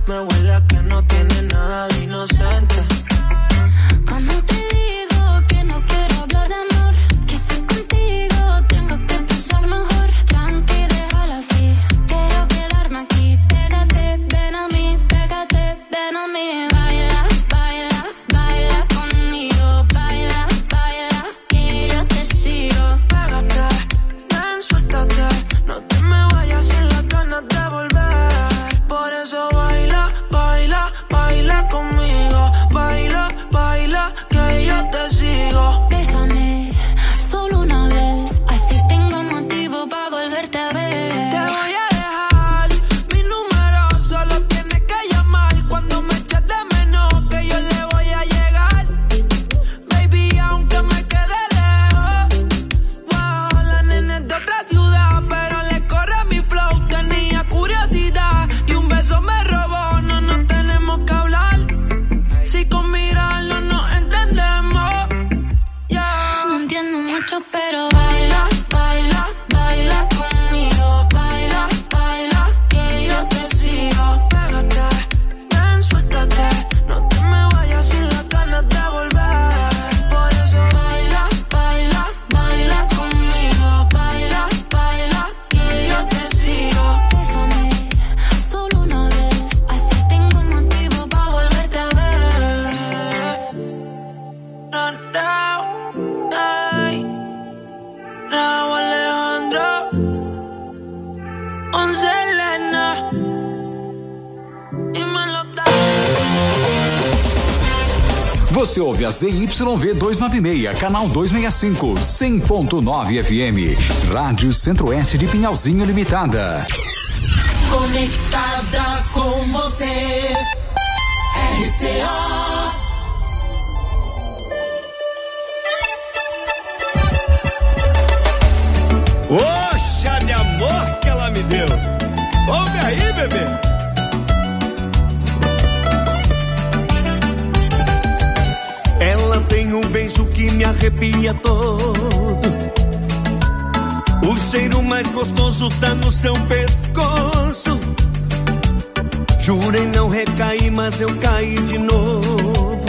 Me huele a que no tiene nada de inocente. Como te digo que no quiero hablar de amor, que si contigo tengo que pensar mejor. Tranqui, déjalo así, quiero quedarme aquí. Pégate, ven a mí, pégate, ven a mí. Baila, baila, baila conmigo. Baila, baila, que yo te sigo. Pégate, ven, suéltate, no te me vayas sin las ganas de volver. Por eso baila, baila, baila conmigo. Baila, baila, que yo te sigo. Bésame, solo una vez, así tengo motivo para volverte a ver. Te voy a dejar mi número, solo tienes que llamar cuando me eches de menos, que yo le voy a llegar. Baby, aunque me quede lejos, wow, la nena es de otra ciudad, pero le corre mi flow, tenía curiosidad y un beso me robó. No nos tenemos que hablar, si con mirarnos nos entendemos. No entiendo mucho, pero baila, baila, baila conmigo. Baila, baila, que yo te sigo. Pégate, ven, suéltate, no te me vayas sin las ganas de volver. Por eso Baila, baila, baila conmigo. Baila, baila, que yo te sigo. Bésame, solo una vez, así tengo motivo para volverte a ver. Raúl Alejandro, Selena, y me lo da. Você ouve a ZYV 296, canal 265, 100.9 FM. Rádio Centro-Oeste de Pinhalzinho Limitada. Conectada com você. RCO. Oxa, de amor que ela me deu. Ouve aí, bebê. Ela tem um beijo que me arrepia todo. O cheiro mais gostoso tá no seu pescoço. Jurei não recair, mas eu caí de novo.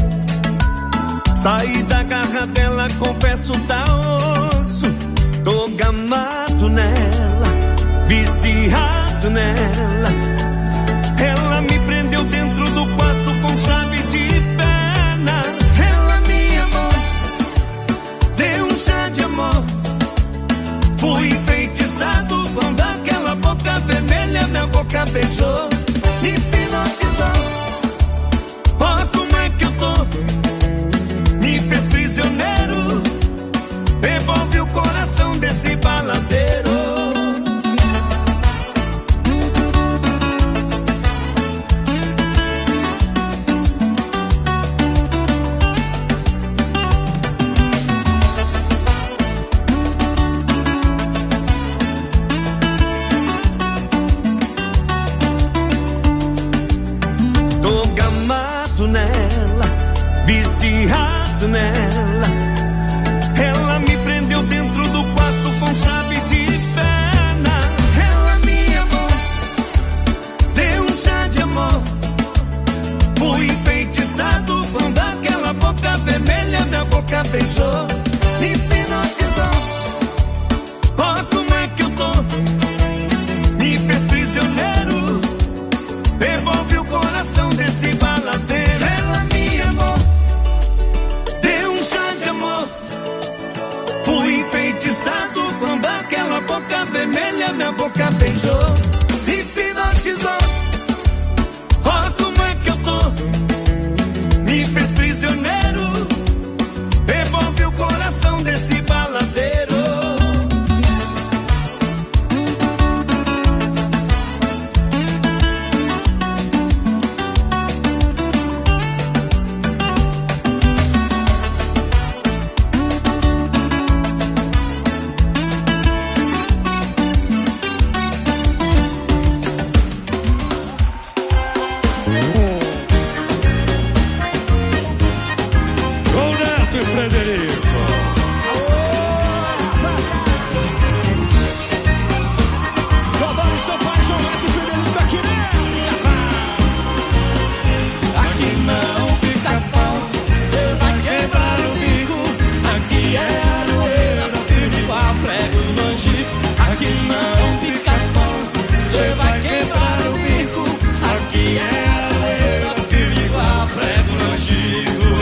Saí da garra dela, confesso, tá osso. Tô gamado nela, viciado nela. Ela me prendeu dentro do quarto com chave de pena. Ela me amou, deu um chá de amor. Fui enfeitiçado quando aquela boca vermelha minha boca beijou. Me hipnotizou, ó como é que eu tô. Me fez prisioneiro, envolve o coração desse baladeiro. Tô gamado nela, viciado nela. Ela me prendeu dentro do quarto com chave de pena. Ela me amou, deu um chá de amor. Fui enfeitiçado quando aquela boca vermelha minha boca beijou. Me hipnotizou, ó como é que eu tô. Me fez prisioneiro, envolve o coração desse baladeiro. Ela me amou, deu um cê vai quebrar o bico. Aqui é aroeira, firme igual prego no angico.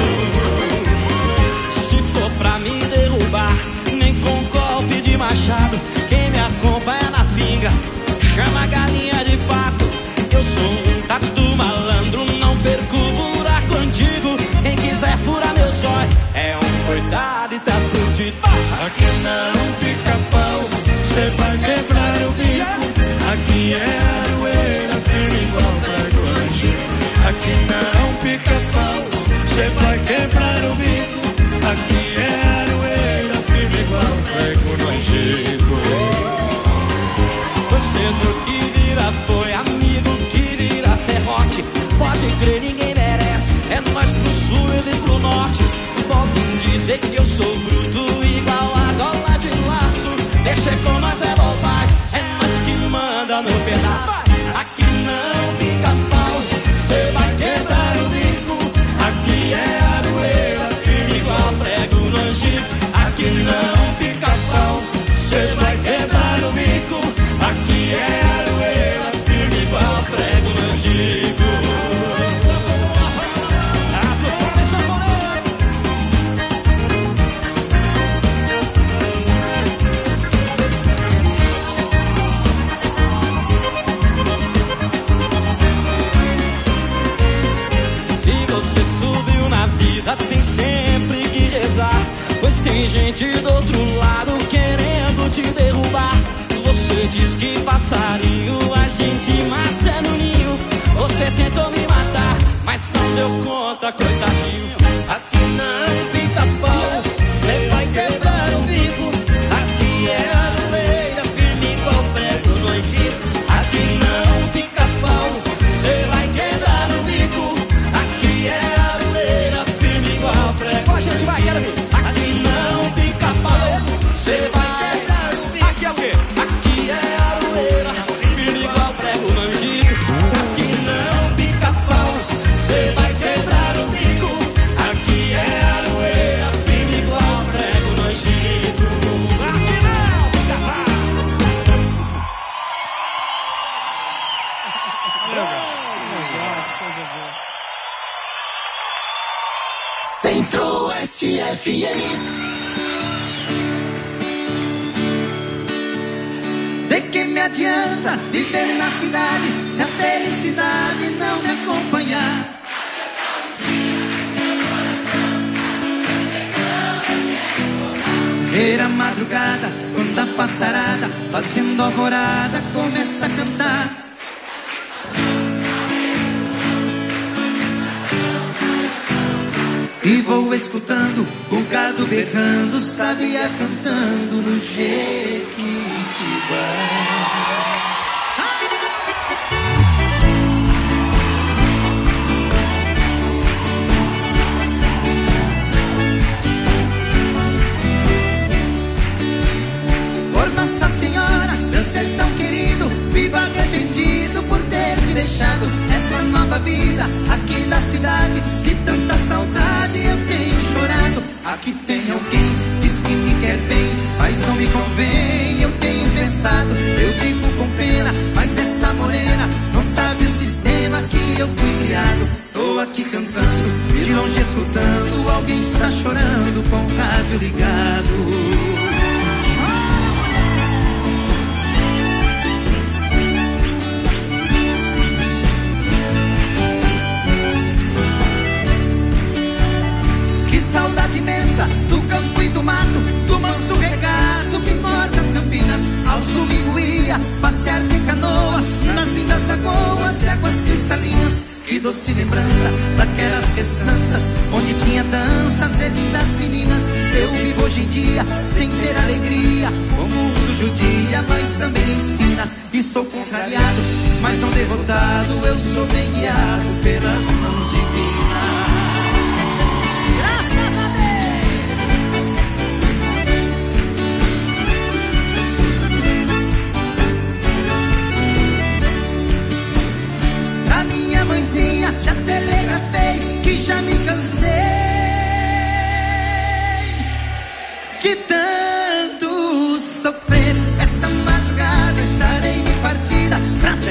Se for pra me derrubar, nem com golpe de machado. Quem me acompanha na pinga chama galinha de pato. Eu sou um tatu malandro, não perco o buraco antigo. Quem quiser furar meu zóio é um coitado e tá fudido. Aqui não pica-pau, cê vai quebrar o bico. Aqui é aroeira, firme igual prego no angico. Aqui não pica-pau, cê vai quebrar o bico. Aqui é aroeira, firme igual prego no angico. Torcedor que vira foi, amigo que vira serrote. Pode crer, ninguém merece. É nós pro sul, eles pro norte. Podem dizer que eu sou bruto, igual a gola de laço. Deixa com nós é bobagem, é nós que manda no pedaço. Aqui não pica-pau, cê vai quebrar o bico. Aqui é aroeira, firme igual prego no angico. Aqui não pica-pau, cê vai quebrar o bico. Aqui é aroeira, firme igual prego no angico. Se você subiu na vida, tem sempre que rezar, pois tem gente do outro lado querendo te derrubar. Você diz que passarinho a gente mata no ninho. Você tentou me matar, mas não deu conta, coitadinho. Aqui não pica-pau, cê vai quebrar o bico. Aqui é aroeira, firme igual prego no angico. Aqui não pica-pau, cê vai quebrar o bico. Aqui é aroeira, firme igual prego. A gente vai, quero ver. Aqui não pica-pau, cê vai quebrar o bico. Aqui é o quê? Aqui é aroeira, firme igual prego no angico. Aqui não pica-pau, cê vai quebrar o bico. Aqui é aroeira, firme igual prego no angico. Aqui não, pica-pau. Centro-Oeste FM. De que me adianta viver na cidade se a felicidade não me acompanhar? Ver a madrugada, quando a passarada, fazendo alvorada, começa a cantar. E vou escutando o gado berrando, sabia cantando no Jequitibá. Por Nossa Senhora, meu sertão querido, vivo arrependido por ter te deixado essa nova vida aqui da cidade. Que tanta saudade eu tenho chorado. Aqui tem alguém, diz que me quer bem, mas não me convém, eu tenho pensado. Eu digo com pena, mas essa morena não sabe o sistema que eu fui criado. Tô aqui cantando, de longe escutando, alguém está chorando com o rádio ligado. Saudade imensa do campo e do mato, do manso regato que corta as campinas. Aos domingos ia passear de canoa nas lindas lagoas de águas cristalinas. Que doce lembrança daquelas festanças onde tinha danças e lindas meninas. Eu vivo hoje em dia sem ter alegria. O mundo judia, mas também ensina. Estou contrariado, mas não derrotado. Eu sou bem guiado pelas mãos divinas. Graças a Deus. Pra minha mãezinha já telegrafei que já me cansei de tanto sofrer. Essa madrugada estarei de partida pra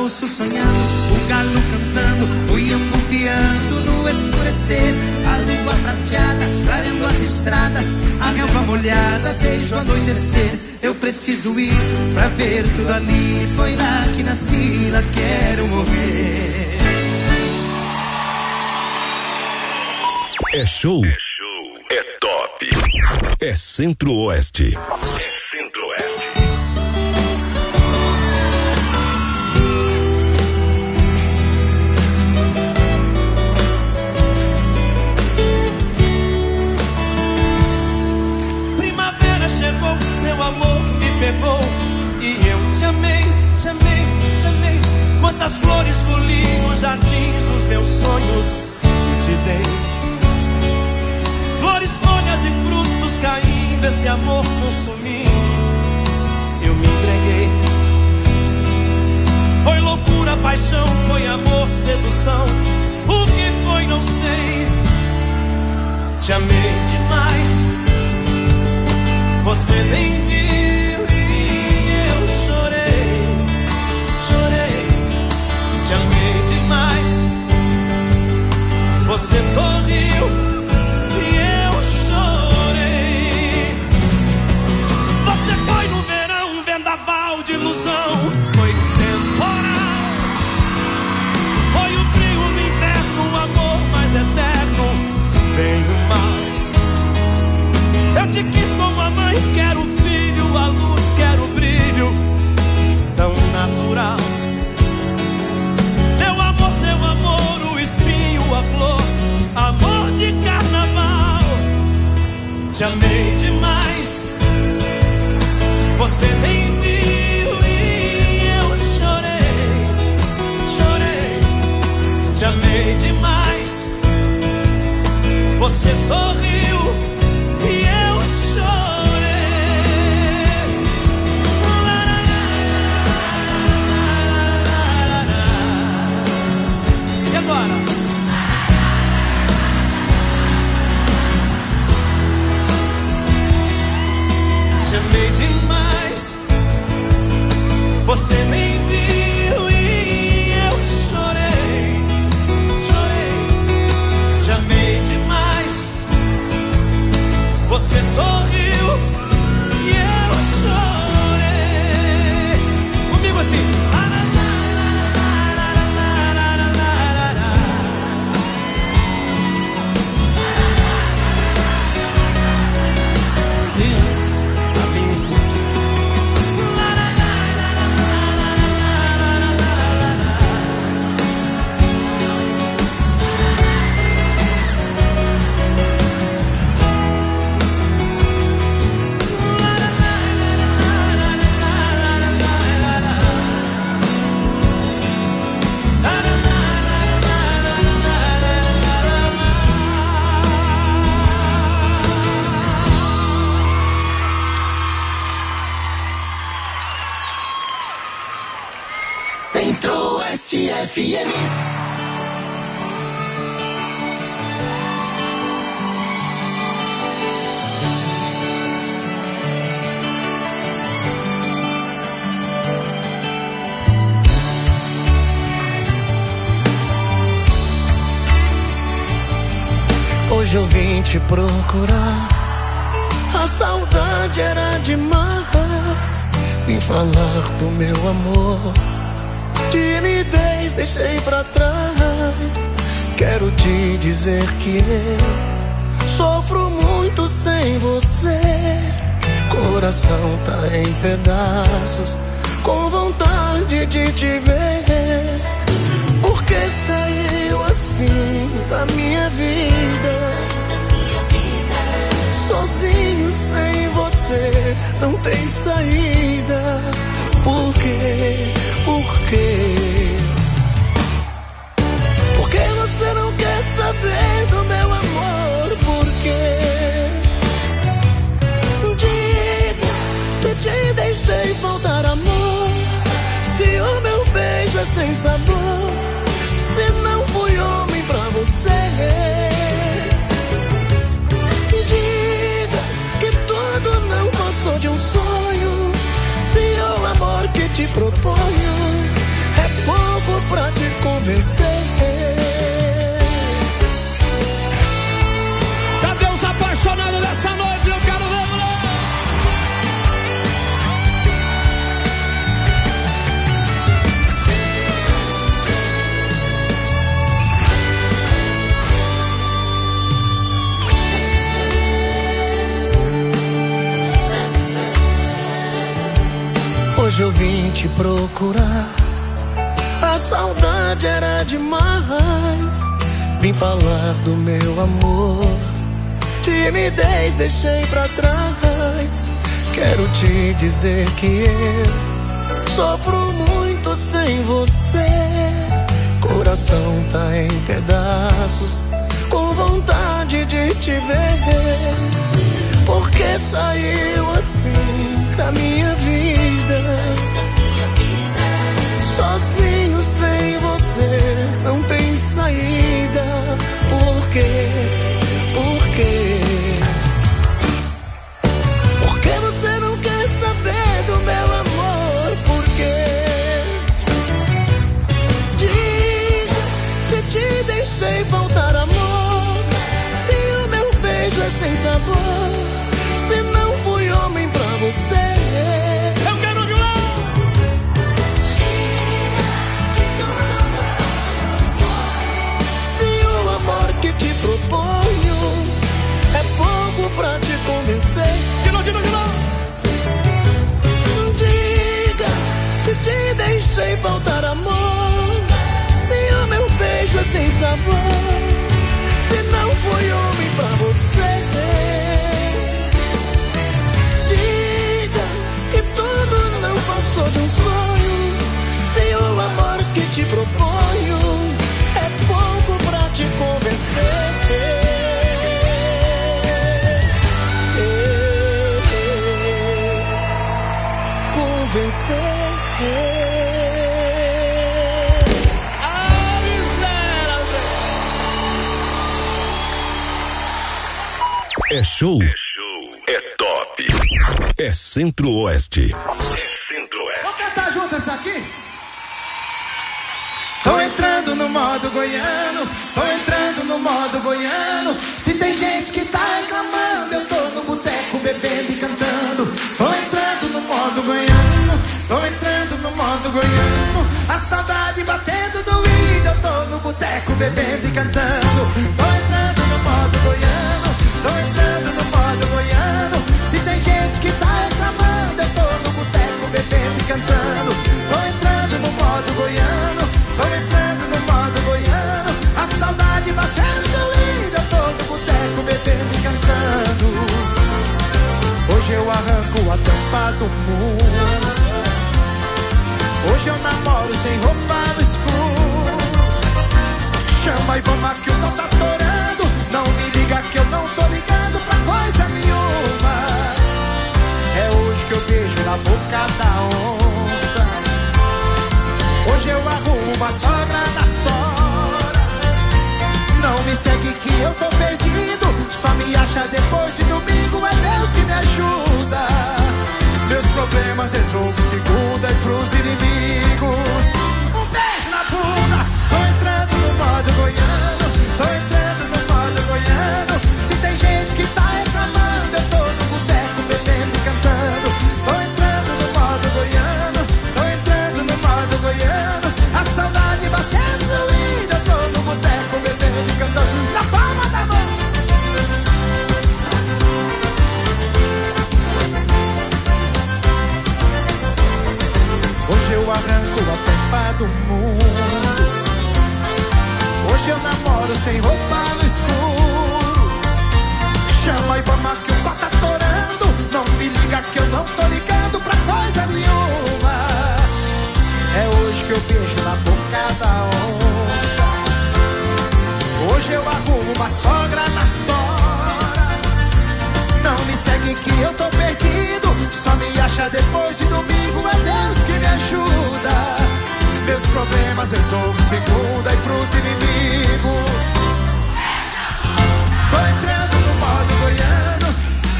ouço sonhando, o galo cantando, o iambu piando no escurecer, a lua prateada clareando as estradas, a relva molhada desde o anoitecer. Eu preciso ir pra ver tudo ali, foi lá que nasci, lá quero morrer. É show, é top, é Centro-Oeste. É Centro-Oeste. Primavera chegou, seu amor me pegou e eu te amei, te amei, te amei. Quantas flores colhi nos jardins dos meus sonhos e te dei. Flores, folhas e frutos caindo, esse amor consumindo, eu me entreguei. Foi loucura, paixão, foi amor, sedução, o que foi não sei. Te amei demais, você nem viu e eu chorei, chorei. Te amei demais, você sorriu. De ilusão, foi temporal, foi o frio no inverno, o amor mais eterno, bem o mal. Eu te quis como a mãe quer o filho, a luz quer o brilho, tão natural. Meu amor, seu amor, o espinho, a flor, amor de carnaval. Te amei demais, você nem viu. Te amei demais, você sorriu e eu chorei. E agora? Te amei demais, você nem viu. Você sorriu e eu chorei. Comigo assim. Centro-Oeste FM. Hoje eu vim te procurar, a saudade era demais. Vim falar do meu amor, timidez deixei pra trás. Quero te dizer que eu sofro muito sem você. Coração tá em pedaços, com vontade de te ver. Por que saiu assim da minha vida? Sozinho sem você não tem saída. Por quê? Por quê? Por que você não quer saber do meu amor? Por quê? Diga, se te deixei faltar amor, se o meu beijo é sem sabor, se não fui homem pra você. Diga que tudo não passou de um sonho, se o amor que te proponho é por convencer. Cadê os apaixonados dessa noite? Eu quero ver. Hoje eu vim te procurar, a saudade era demais. Vim falar do meu amor, timidez deixei pra trás. Quero te dizer que eu sofro muito sem você. Coração tá em pedaços, com vontade de te ver. Por que saiu assim da minha vida? Sozinho sem você não tem saída. Por quê? Por quê? Por que você não quer saber do meu amor? Por quê? Diga se te deixei faltar amor, se o meu beijo é sem sabor, se não fui homem pra você. Eu quero violão. Se o amor que te proponho é pouco pra te convencer. De novo. Diga se te deixei faltar amor, se o meu beijo é sem sabor, se não fui homem pra você. Sou de um sonho, se o amor que te proponho é pouco pra te convencer. Convencer. É show, é top, é Centro-Oeste. Vamos cantar junto essa aqui? Tô entrando no modo goiano, tô entrando no modo goiano. Se tem gente que tá reclamando, eu tô no boteco bebendo e cantando. Tô entrando no modo goiano, tô entrando no modo goiano. A saudade batendo doída, eu tô no boteco bebendo e cantando. Tô entrando no modo goiano, tô entrando no modo goiano. Se tem gente que tá reclamando, eu tô no boteco bebendo e cantando. Tô entrando no modo goiano, tô entrando no modo goiano. A saudade batendo doída, eu tô no boteco bebendo e cantando. Hoje eu arranco a tampa do mundo, hoje eu namoro sem roupa no escuro. Chama e vamos que eu não tá atorando, não me liga que eu não tô ligando pra coisa nenhuma. É hoje que eu beijo na boca da onça, hoje eu arrumo uma sogra na tora. Não me segue que eu tô perdido, só me acha depois de domingo, é Deus que me ajuda. Meus problemas resolvo segunda e pros inimigos um beijo na bunda. Tô entrando no modo goiano, tô entrando no modo goiano. Se tem gente que tá reclamando, eu tô no boteco bebendo e cantando. Tô entrando no modo goiano, tô entrando no modo goiano. A saudade batendo doída, eu tô no boteco bebendo e cantando. Na palma da mão. Hoje eu arranco a tampa do mundo, hoje eu namoro sem roupa no escuro. Chama e vamos que o pau tá atorando, não me liga que eu não tô ligando pra coisa nenhuma. É hoje que eu beijo na boca da onça, hoje eu arrumo uma sogra na tora. Não me segue que eu tô perdido, só me acha depois de domingo, é Deus que me ajuda. Meus problemas resolvo segunda e pros inimigos. Tô entrando no modo goiano.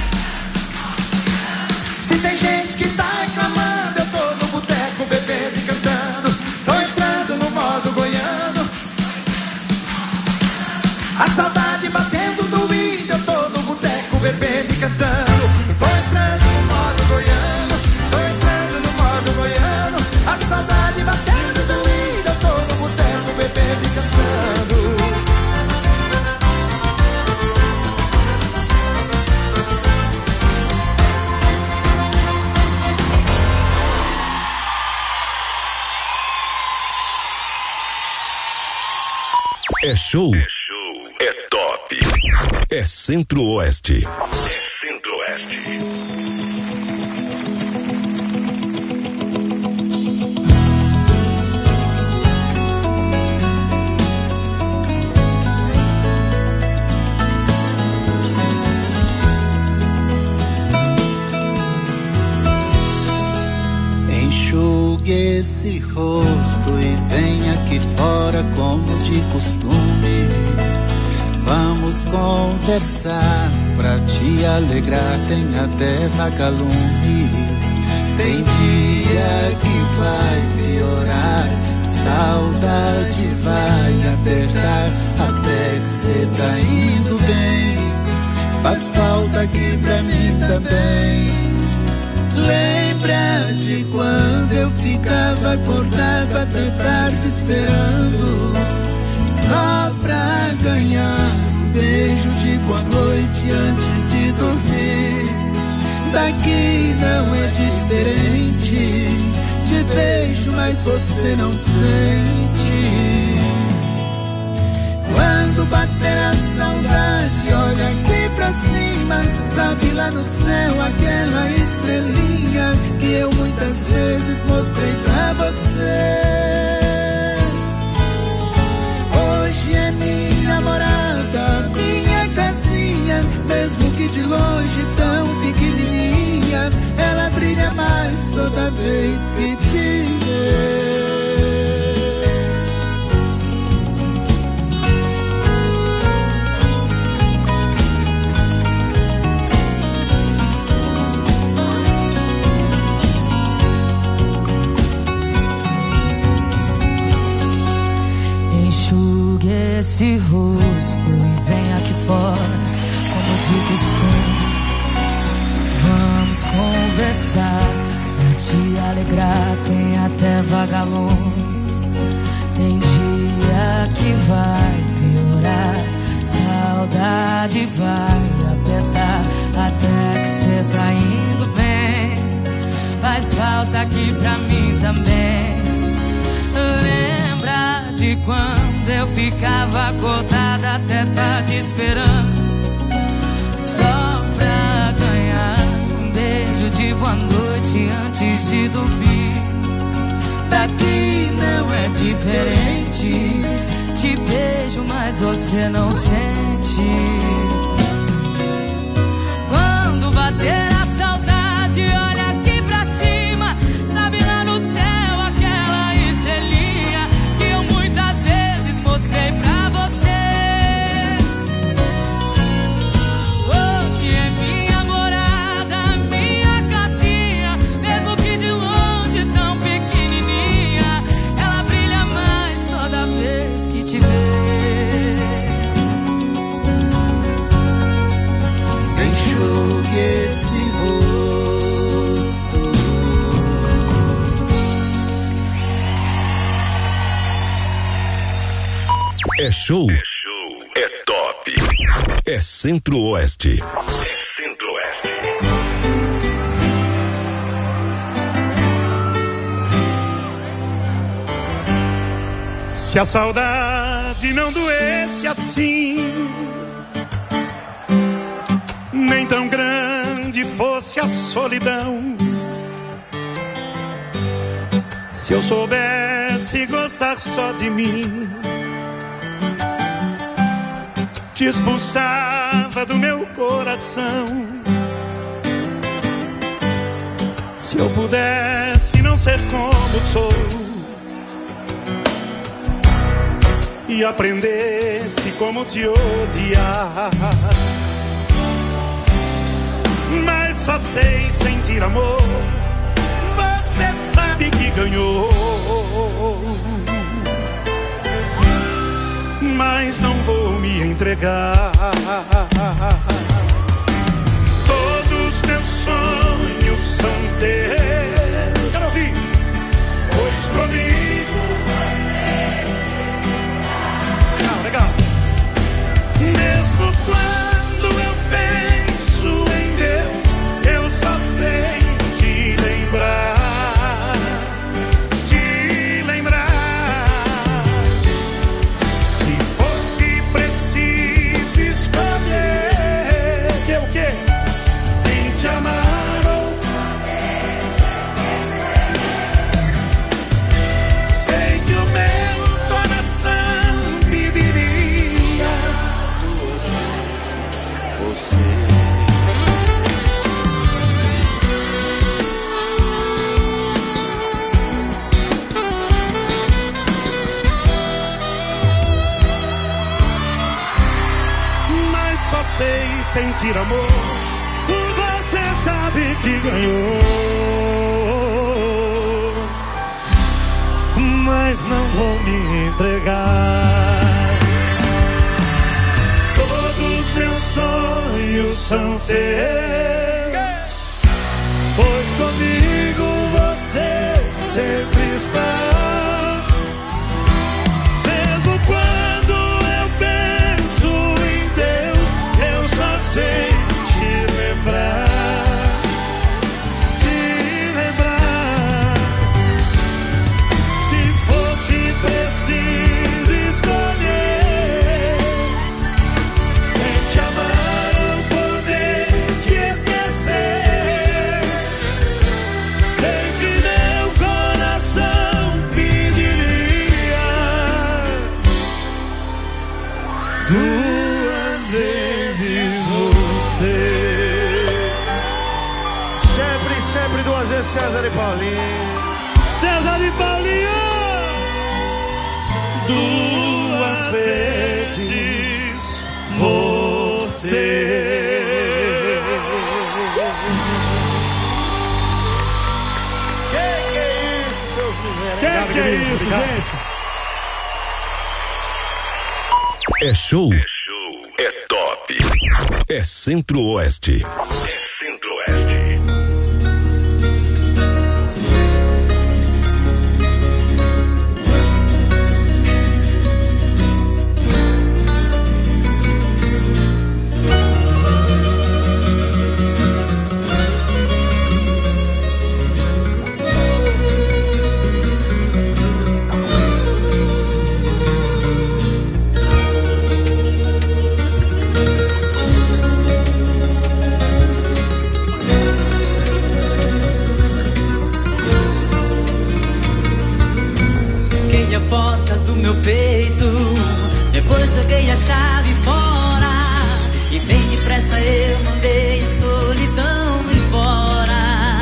Se tem gente que tá reclamando, eu tô no boteco bebendo e cantando. Tô entrando no modo goiano, É show. É top. É Centro-Oeste. É Centro-Oeste. Enxugue esse rosto e venha aqui fora como de costume. Vamos conversar pra te alegrar, tem até vagalumes. Tem dia que vai piorar, saudade vai apertar, até que cê tá indo bem. Faz falta aqui pra mim também. Lembra de quando eu ficava acordado até tarde esperando, só pra ganhar um beijo de boa noite antes de dormir. Daqui não é diferente, te beijo mas você não sente. Quando bater a saudade, olha aqui pra cima, sabe lá no céu aquela estrelinha que eu muitas vezes mostrei pra você. Hoje é minha morada, minha casinha, mesmo que de longe tão pequenininha, ela brilha mais toda vez que te vê. Esse rosto e vem aqui fora como de costume. Vamos conversar pra te alegrar, tem até vagalume. Tem dia que vai piorar, saudade vai apertar, até que cê tá indo bem. Faz falta aqui pra mim também. Lembra de quando eu ficava acordada até tarde esperando, só pra ganhar um beijo de boa noite antes de dormir. Daqui não é diferente, te beijo mas você não sente. Quando bater a saudade, olha aqui pra cima, sabe lá no céu aquela estrelinha que eu muitas vezes mostrei pra você. Hoje é minha morada, minha casinha, mesmo que de longe tão pequenininha, ela brilha mais toda vez que te vê. Enxugue esse rosto. É show. É top. É Centro-Oeste. É Centro-Oeste. Se a saudade não doesse assim, nem tão grande fosse a solidão, se eu soubesse gostar só de mim, te expulsava do meu coração. Se eu pudesse não ser como sou e aprendesse como te odiar, mas só sei sentir amor, você sabe que ganhou, mas não vou me entregar. Todos meus sonhos são teus. Quero ouvir. Pois comigo legal, legal. Mesmo quando eu penso em Deus, eu só sei te lembrar. Te lembrar. Se fosse sentir amor, você sabe que ganhou. Mas não vou me entregar. Todos meus sonhos são teus, pois comigo você sempre está. Mesmo quando eu penso em Deus, eu só sei te lembrar, te lembrar. Se fosse preciso escolher em te amar ou poder te esquecer, sei que meu coração pediria duas vezes você. Sempre, sempre duas vezes César e Paulinho. César e Paulinho! Duas vezes você. Que é isso, seus miseráveis? Que é isso, gente? É show. É top. É Centro-Oeste. É Centro-Oeste. A porta do meu peito, depois joguei a chave fora e bem depressa eu mandei a solidão embora.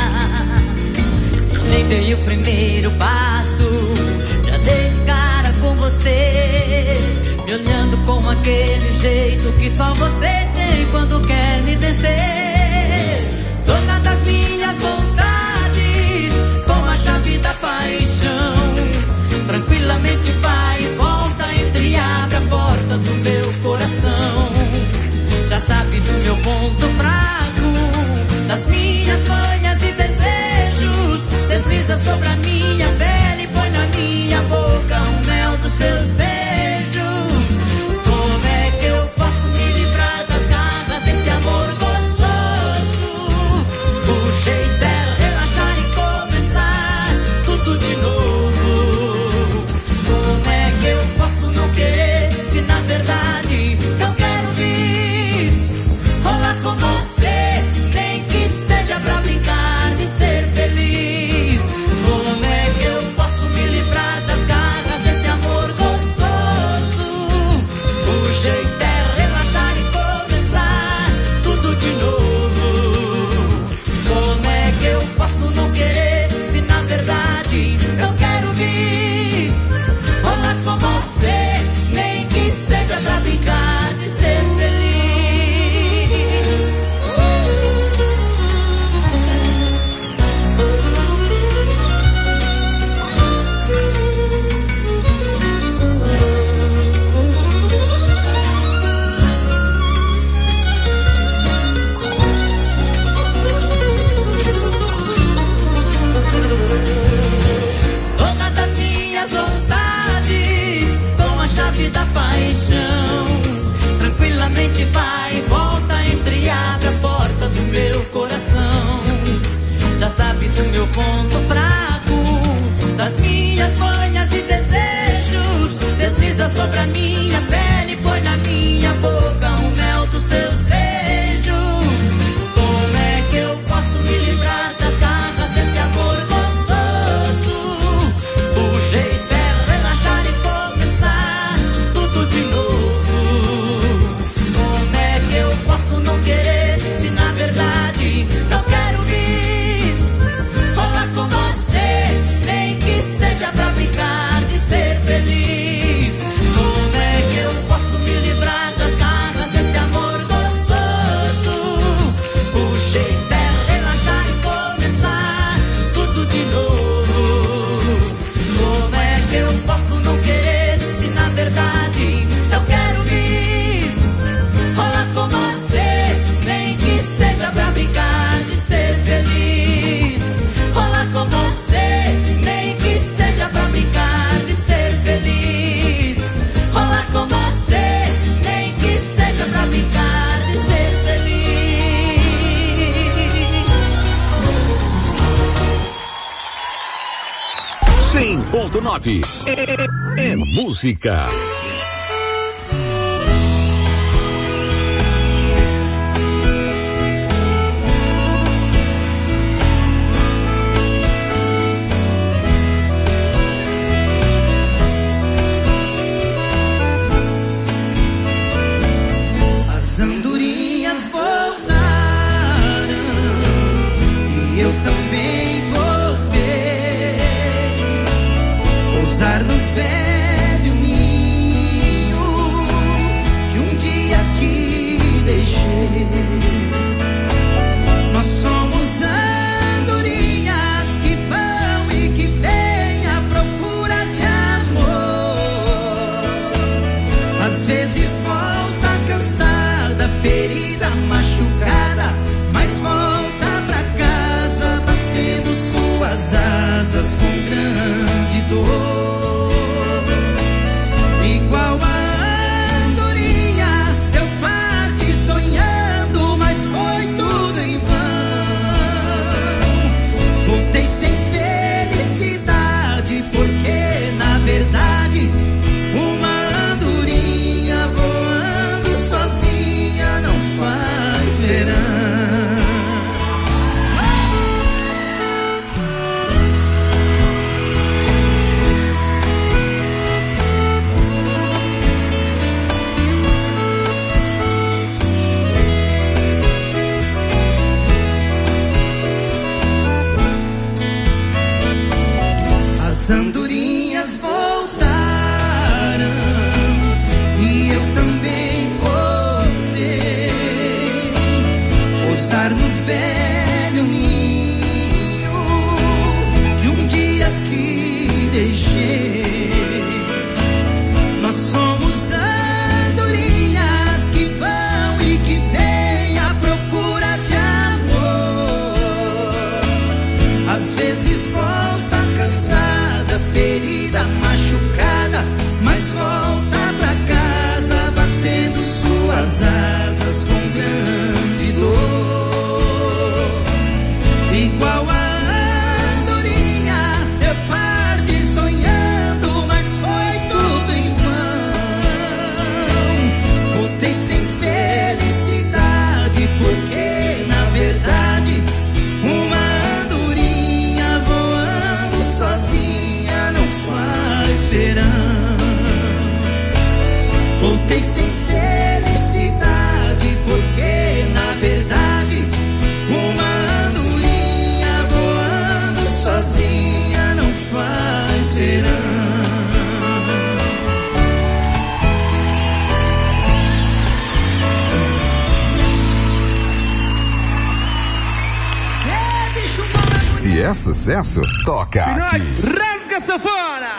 Eu nem dei o primeiro passo, já dei de cara com você, me olhando com aquele jeito que só você tem quando quer me vencer. Dona das minhas vontades, com a chave da paixão, tranquilamente vai e volta, entreabre a porta do meu coração. Já sabe do meu ponto fraco, das minhas manhas e desejos. Desliza sobre a minha pele e põe na minha boca o mel dos seus beijos. Como é que eu posso me livrar das garras desse amor gostoso? 100.9. É música. As andorinhas voltaram e eu também voltei. Pousar no velho ninho que um dia aqui deixei. Nós somos andorinhas que vão e que vêm à procura de amor. Às vezes volta cansada, ferida, machucada, mas volta pra casa batendo suas asas com grande dor. Igual a andorinha, eu parti sonhando, mas foi tudo em vão. Voltei sem felicidade, porque na verdade uma andorinha voando sozinha não faz verão. As andorinhas voltaram e eu também voltei. Pousar no velho ninho que um dia aqui deixei. Nós somos andorinhas que vão e que vêm à procura de amor. Às vezes volta cansada, ferida, machucada, mas volta pra casa batendo suas asas com grande dor. Igual a andorinha, eu parti sonhando, mas foi tudo em vão. Voltei sem felicidade, porque na verdade uma andorinha voando sozinha não faz verão. Voltei sem felicidade, porque na verdade uma andorinha voando sozinha não faz verão. Se é sucesso, toca aqui. Rasga sanfona!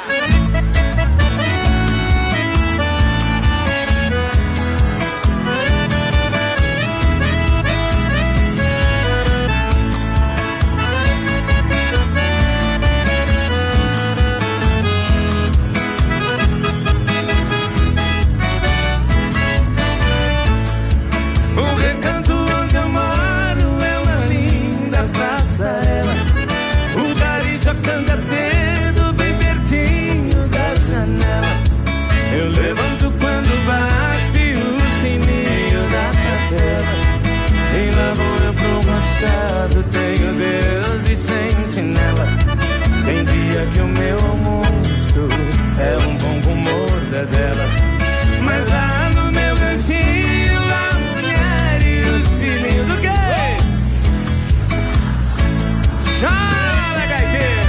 O recanto onde eu moro é uma linda passarela. O gari já canta cedo, bem pertinho da janela. Eu levanto quando bate o sininho da capela. E lá vou eu pro roçado, tenho Deus e sentinela. Tem dia que o meu almoço é um bom com mortadela. Mas lá no meu cantinho, a mulher e os filhinhos, o quê? Chora, gaiteiro!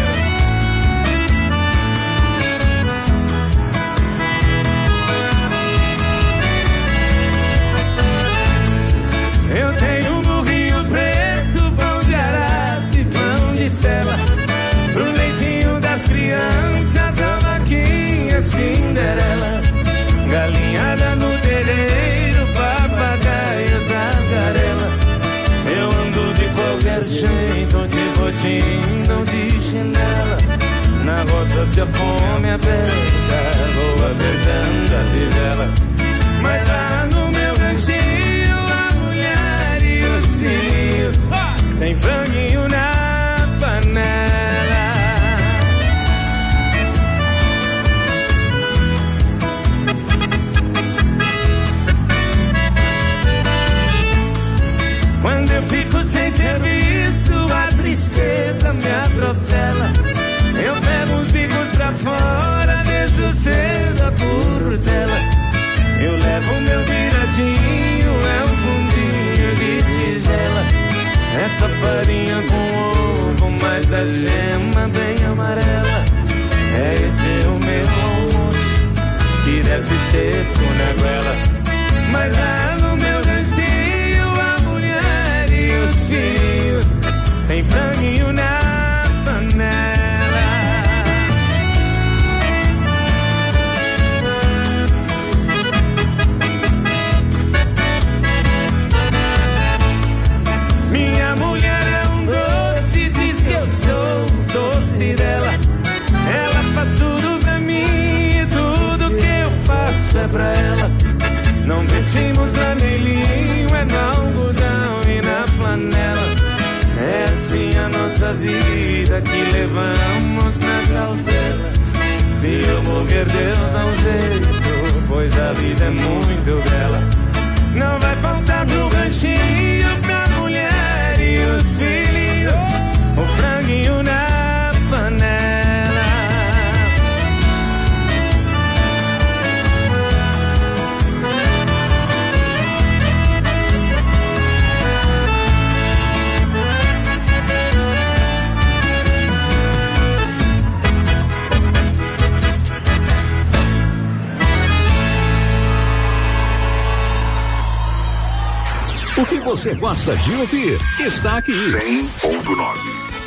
Eu tenho um burrinho preto, pão de arado e pão de sela. Pro leitinho das crianças, a vaquinha Cinderela. Galinhada no terreiro, papagaio, tagarela. Eu ando de qualquer jeito, de botinho, não de chinela. Na roça se a fome aperta, vou apertando a fivela. Mas lá no meu ranchinho, a mulher e os filhos tem franguinho na panela. Essa farinha com ovo, mais da gema bem amarela. É esse o meu almoço, que desce seco na goela. Mas lá no meu ranchinho, a mulher e os filhos tem franguinho na panela. Minha mulher é um doce, diz que eu sou o doce dela. Ela faz tudo pra mim e tudo que eu faço é pra ela. Não vestimos lamelinho, é no algodão e na flanela. É assim a nossa vida que levamos na cautela. Se eu morrer, Deus dá um jeito, pois a vida é muito bela. Não vai faltar no ranchinho pra mulher e os filhos, o franguinho na panela. O que você gosta de ouvir está aqui. 100.9.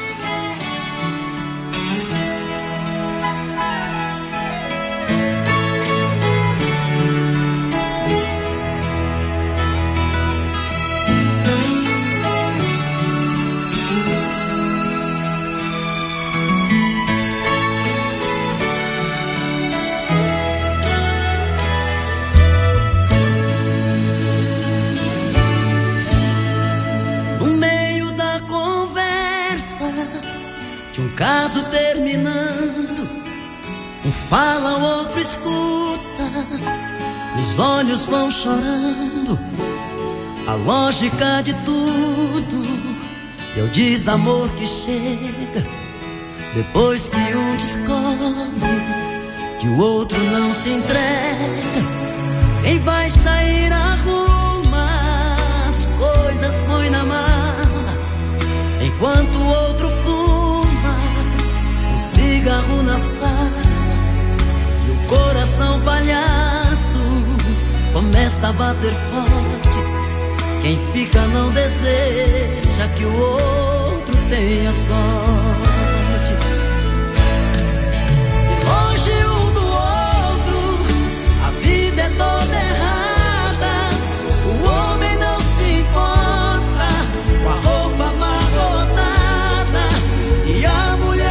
Caso terminando, um fala, o outro escuta, os olhos vão chorando, a lógica de tudo, é o desamor que chega, depois que um descobre que o outro não se entrega. Quem vai sair arruma as coisas, põe na mala, enquanto o outro fuma cigarro na sala, e o coração palhaço começa a bater forte. Quem fica não deseja que o outro tenha sorte. E longe um do outro, a vida é toda errada. O homem não se importa com a roupa amarrotada e a mulher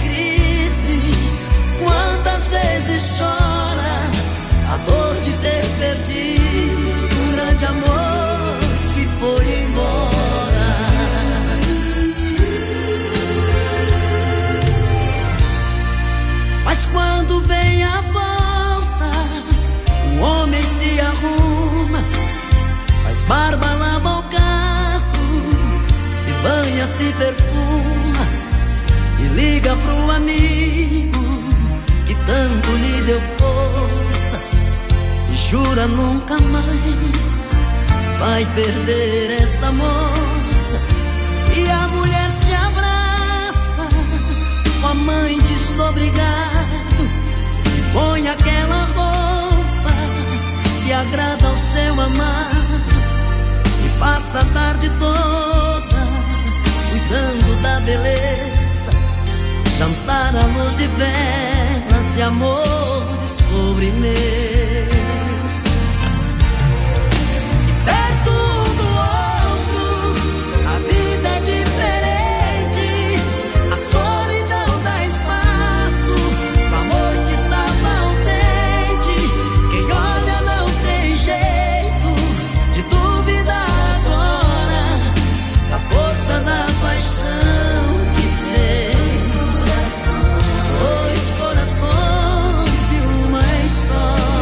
vezes chora a dor de ter perdido um grande amor que foi embora. Mas quando vem a volta, o homem se arruma, faz barba, lava o carro, se banha, se perfuma e liga pro amigo que tanto lhe deu força e jura nunca mais vai perder essa moça. E a mulher se abraça com a mãe desobrigado e põe aquela roupa que agrada ao seu amado e passa a tarde toda cuidando da beleza, jantar à luz de velas e amor de sobremesa. E perto um do outro, a vida é diferente. A solidão dá espaço pro amor que estava ausente. Quem olha não tem jeito de duvidar agora da força da paixão que tem. Dois corações e uma história.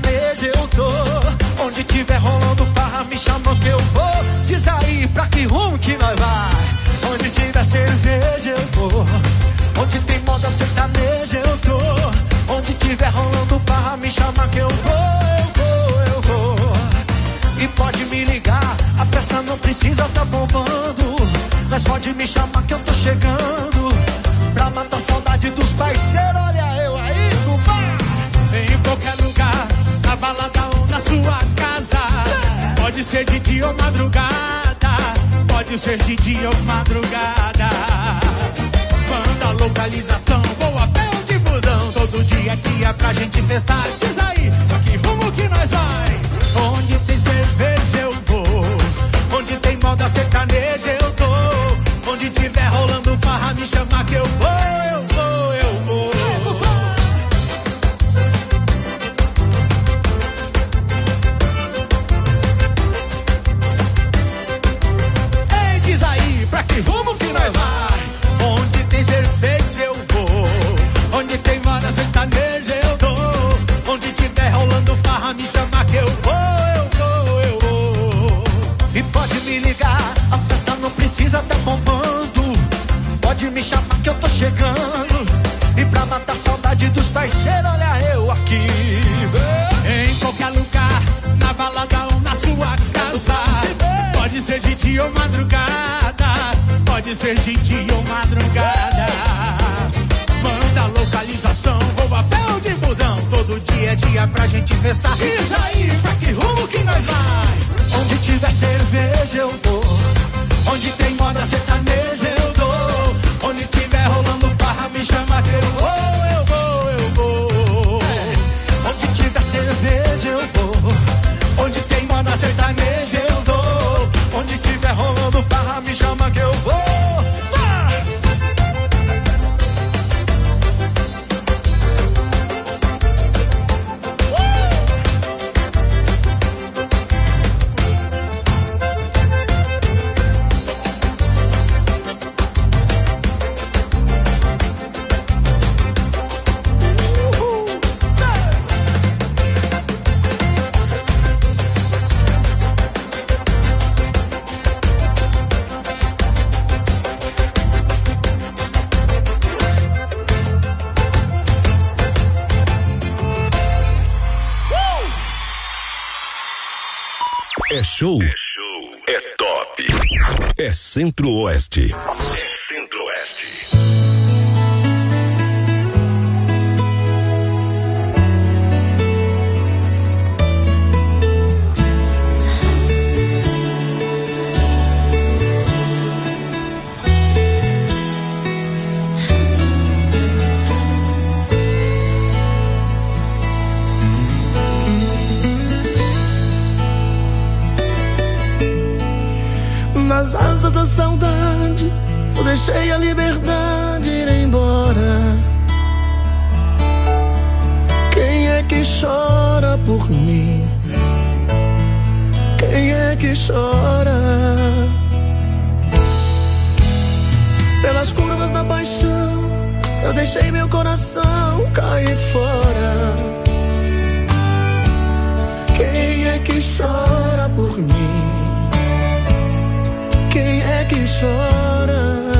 sertaneja eu tô. Onde tiver rolando farra, me chama que eu vou. Diz aí pra que rumo que nós vai. Onde tiver cerveja eu vou. Onde tem moda sertaneja eu tô. Onde tiver rolando farra, me chama que eu vou. E pode me ligar, a festa não precisa tá bombando. Mas pode me chamar que eu tô chegando. Pra matar a saudade dos parceiros, olha eu aí no bar. Em qualquer lugar, na balada ou na sua casa. Pode ser de dia ou madrugada. Pode ser de dia ou madrugada. Manda localização, vou a pé ou de busão. Todo dia aqui é pra gente festar. Diz aí, pra que rumo que nós vai? Onde tem cerveja eu vou. Onde tem moda sertaneja eu tô. Onde tiver rolando farra, me chama que eu vou. Ei, diz aí, pra que rumo que nós vai? Onde tem cerveja eu vou. Onde tem moda sertaneja eu tô. Onde tiver rolando farra, me chama que eu vou. E pode me ligar, a festa não precisa tá bombando. Pode me chamar que eu tô chegando. E pra matar a saudade dos parceiros, olha eu aqui. Em qualquer lugar, na balada ou na sua casa. Pode ser de dia ou madrugada. Pode ser de dia ou madrugada. Manda localização, vou a pé ou de busão. Todo dia é dia pra gente festar. Diz aí, pra que rumo que nós vai? Onde tiver cerveja eu vou. Onde tem moda sertaneja eu dou. Onde tiver rolando farra, me chama que eu vou. Onde tiver cerveja eu vou. Onde tem moda sertaneja eu dou. Onde tiver rolando farra, me chama que eu vou. É show, é top, é Centro-Oeste. É Centro-Oeste. Nas asas da saudade, eu deixei a liberdade ir embora. Quem é que chora por mim? Quem é que chora? Pelas curvas da paixão, eu deixei meu coração cair fora. Quem é que chora por mim? Quem é que chora?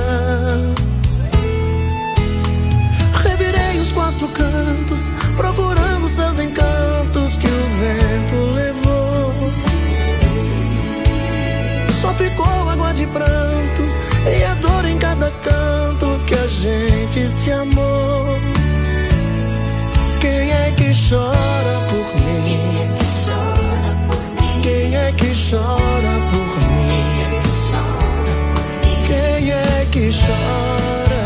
Revirei os quatro cantos, procurando seus encantos que o vento levou. Só ficou água de pranto e a dor em cada canto que a gente se amou. Quem é que chora por mim? Quem é que chora por mim? Quem é que chora?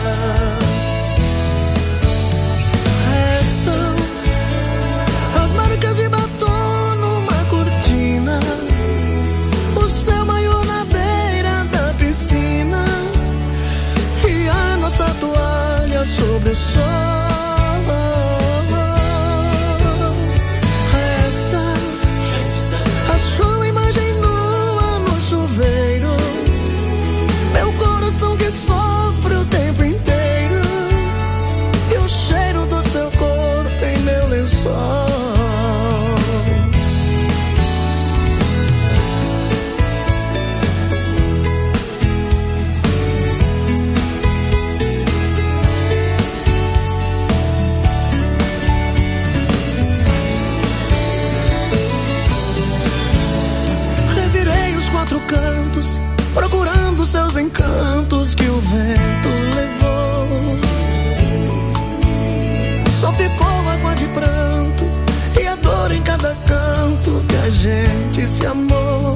Restam as marcas de batom numa cortina, o céu maior na beira da piscina e a nossa toalha sobre o sol. cantos, procurando seus encantos que o vento levou. Só ficou água de pranto e a dor em cada canto que a gente se amou.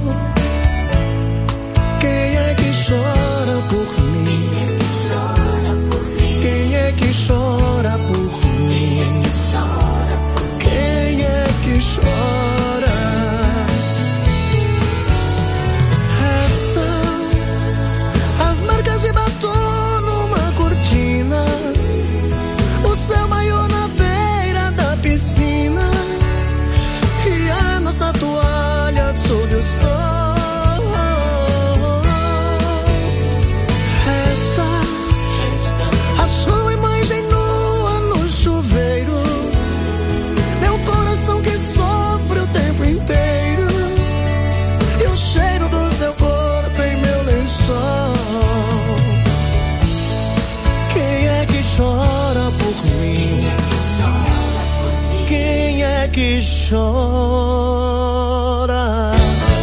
Quem é que chora por mim? Quem é que chora por mim? Quem é que chora? Restam as marcas de batom numa cortina, o céu maior na beira da piscina e a nossa toalha sob o sol. Que chora.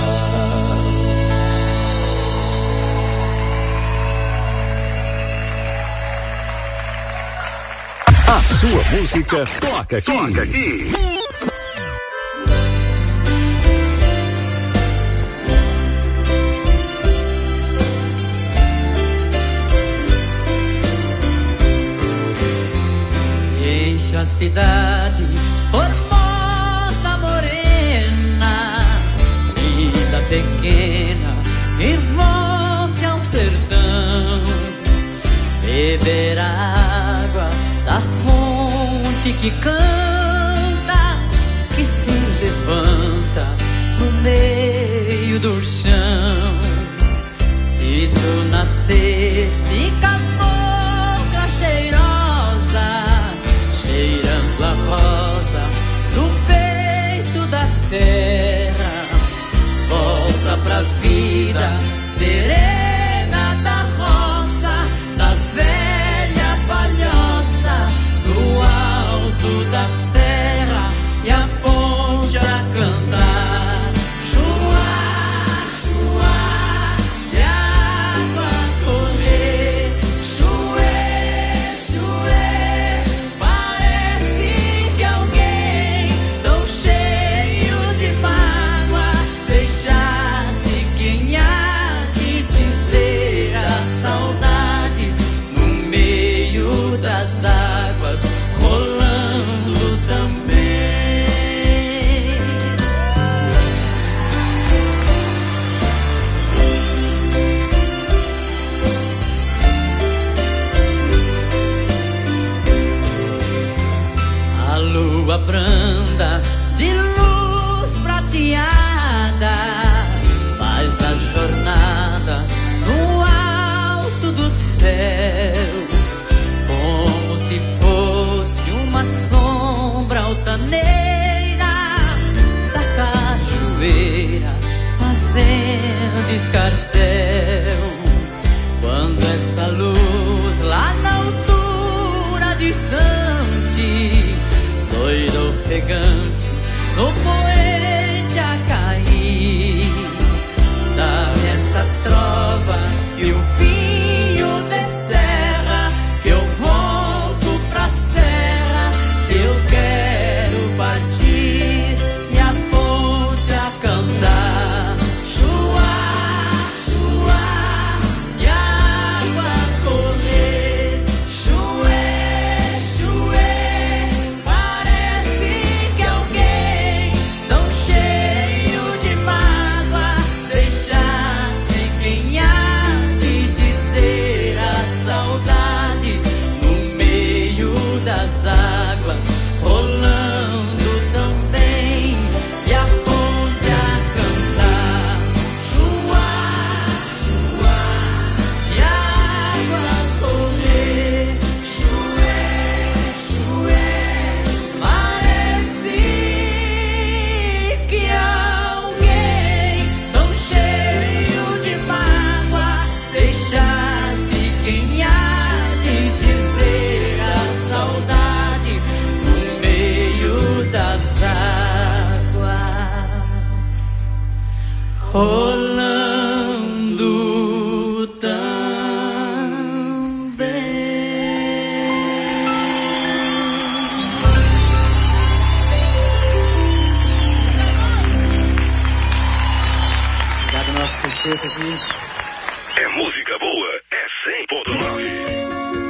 A sua música toca aqui. Toca aqui. Deixa a cidade pequena e volte ao sertão, beber água da fonte que canta, que se levanta no meio do chão. Se tu nasceste cabocla cheirosa, cheirando a rosa do peito da terra, volta pra vida serena da roça, da velha palhoça, do alto da serra e a fonte a cantar. Chuá, chuá, e a água correr. Chuê, chuê, parece que alguém tão cheio de mágoa deixasse quem há de dizer a saudade no meio das águas rolando também. A lua branda de luz prateada faz a jornada no alto dos céus, como se fosse uma sombra altaneira da cachoeira fazendo escarcéu. Quando esta luz lá na altura distante, doida ofegante no poente a cair, dá-me essa trova e o pinho descerra, que eu volto pra serra, que eu quero partir e a fonte a cantar. Chuá, chuá, e a água correr. Chuê, chuê, parece que alguém tão cheio de mágoa deixasse quem há de dizer a saudade no meio das águas rolando também e a fonte a cantar. Chuá, chuá, e a água correr. Chuê, chuê, parece que alguém tão cheio de mágoa deixasse quem há de dizer a saudade no meio das águas rolando. respeito aqui. É música boa, é 100.9.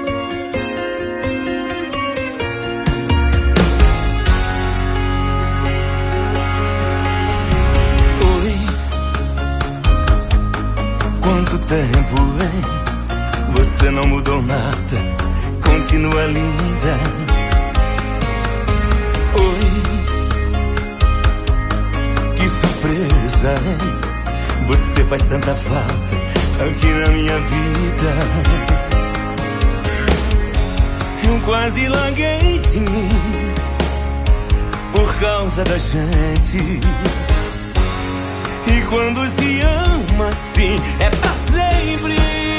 Quanto tempo, hein? Você não mudou nada, continua linda. Oi, que surpresa, hein? Você faz tanta falta aqui na minha vida. Eu quase larguei de mim por causa da gente. E quando se ama assim, é pra sempre.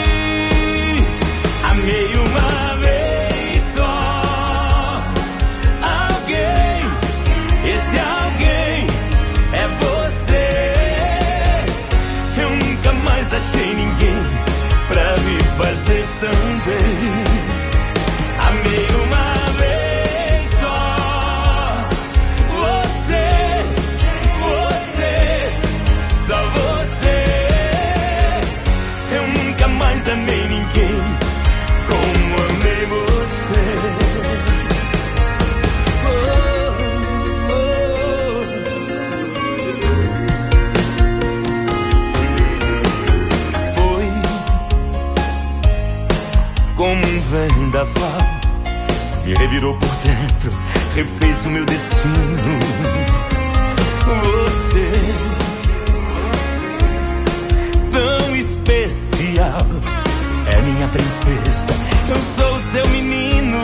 Amei uma vez só alguém, esse alguém é você. Eu nunca mais achei ninguém pra me fazer tão bem. Amei uma vez só você, só você. Eu nunca mais amei ninguém como amei você. Foi como um vendaval, me revirou por dentro, refez o meu destino. Você tão especial, é minha princesa, eu sou seu menino.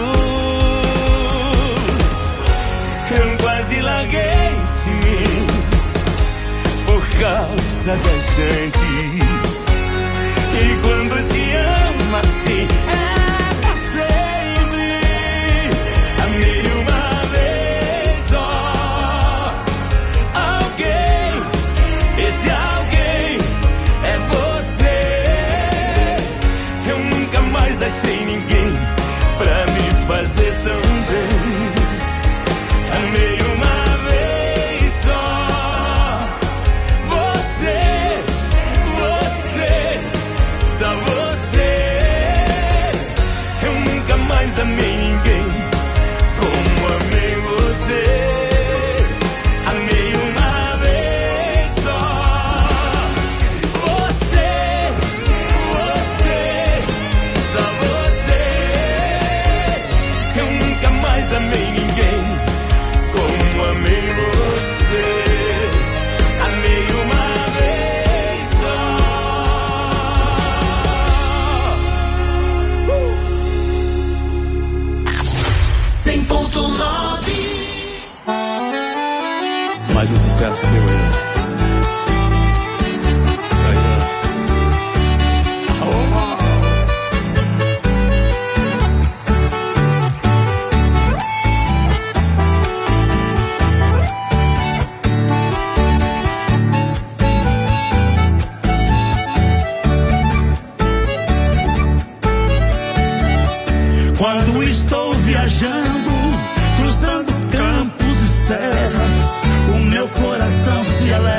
Eu quase larguei de mim por causa da gente. E quando se ama assim, é pra sempre. Amei uma vez só alguém, esse alguém é você. Eu nunca mais achei ninguém pra me fazer tão bem. Amei uma vez só você, só você. Eu nunca mais amei ninguém como amei você. Amei uma vez só você, só você. Eu nunca mais amei ninguém como amei você. Amei uma vez só. 100.9. Mais um sucesso seu aí. Isso aí, Quando estou viajando, cruzando campos e serras, o meu coração se alegra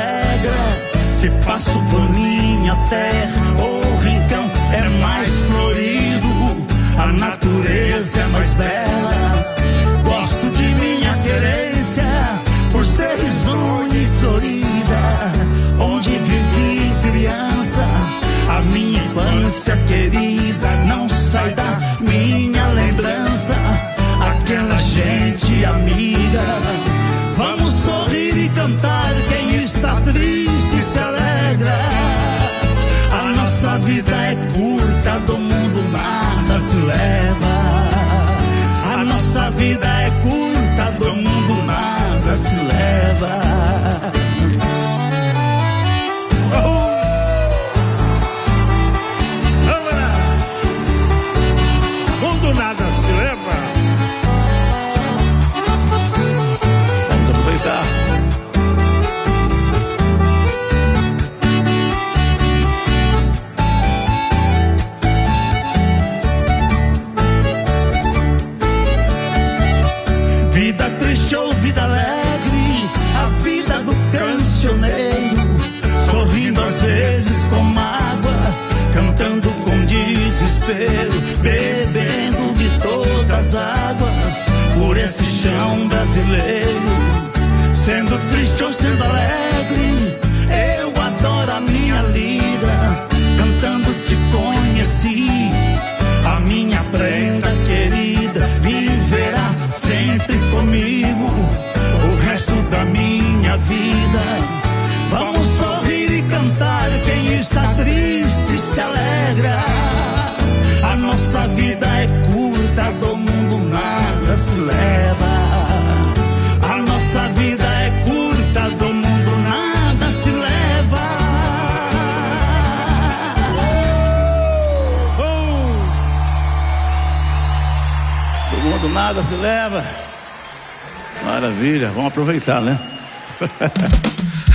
brasileiro. Sendo triste ou sendo alegre, eu adoro a minha lira. Cantando te conheci, a minha prenda querida viverá sempre comigo o resto da minha vida. Vamos sorrir e cantar, quem está triste se alegra. A nossa vida é curta, do mundo nada se leva. A nossa vida é curta, do mundo nada se leva. Do mundo nada se leva. Maravilha, vamos aproveitar, né?